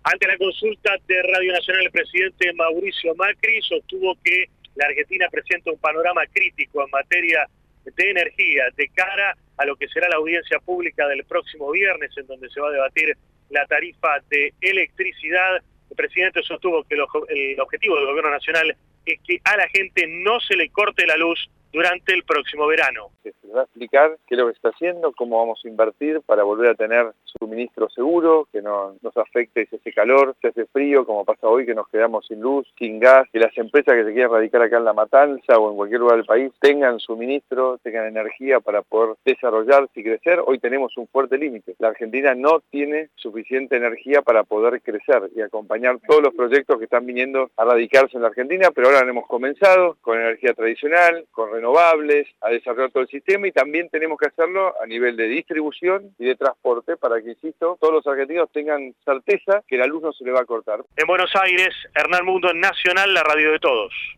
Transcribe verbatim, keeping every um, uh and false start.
Ante la consulta de Radio Nacional, el presidente Mauricio Macri sostuvo que la Argentina presenta un panorama crítico en materia de energía de cara a lo que será la audiencia pública del próximo viernes, en donde se va a debatir la tarifa de electricidad. El presidente sostuvo que el objetivo del gobierno nacional es que a la gente no se le corte la luz durante el próximo verano. Se les va a explicar qué es lo que se está haciendo, cómo vamos a invertir para volver a tener suministro seguro, que no nos afecte si hace calor, si hace frío, como pasa hoy, que nos quedamos sin luz, sin gas, que las empresas que se quieran radicar acá en La Matanza o en cualquier lugar del país tengan suministro, tengan energía para poder desarrollarse y crecer. Hoy tenemos un fuerte límite. La Argentina no tiene suficiente energía para poder crecer y acompañar todos los proyectos que están viniendo a radicarse en la Argentina, pero ahora hemos comenzado con energía tradicional, con renovables, a desarrollar todo el sistema, y también tenemos que hacerlo a nivel de distribución y de transporte para que, insisto, todos los argentinos tengan certeza que la luz no se le va a cortar. En Buenos Aires, Hernán Mundo, Nacional, la radio de todos.